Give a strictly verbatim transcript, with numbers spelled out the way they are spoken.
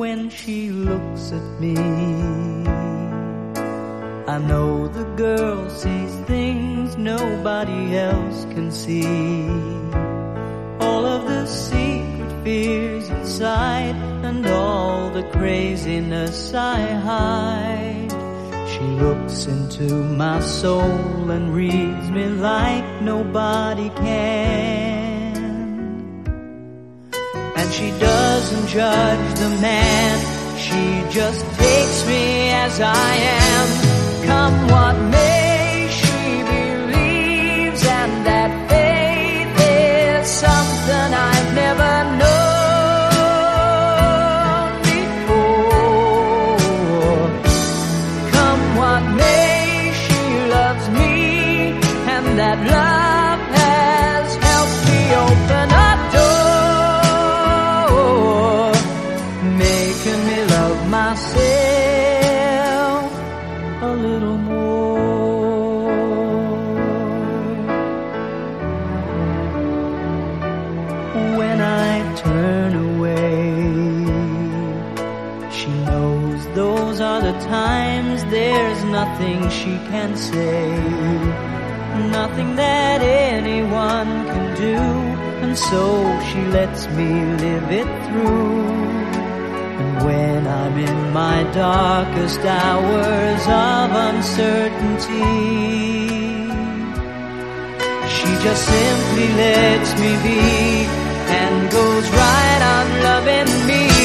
when she looks at me. I know the girl sees things nobody else can see. All of the secret fears inside and all the craziness I hide. She looks into my soul and reads me like nobody can. And she doesn't judge the man, she just takes me as I am. Come what may, she believes, and that faith is something I've never known before. Come what may, she loves me, and that love has helped me open a door, making me love myself a little more. When I turn away, she knows those are the times there's nothing she can say, nothing that anyone can do, and so she lets me live it through. And when I'm in my darkest hours of uncertainty, she just simply lets me be and goes right on loving me.